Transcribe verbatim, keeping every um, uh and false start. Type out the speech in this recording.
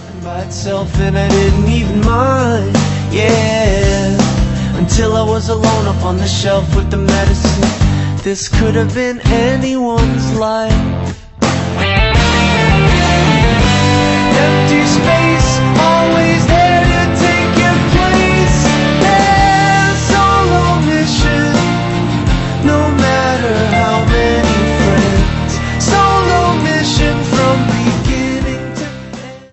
by itself and I didn't even mind, yeah, until I was alone up on the shelf with the medicine. This could have been anyone's life.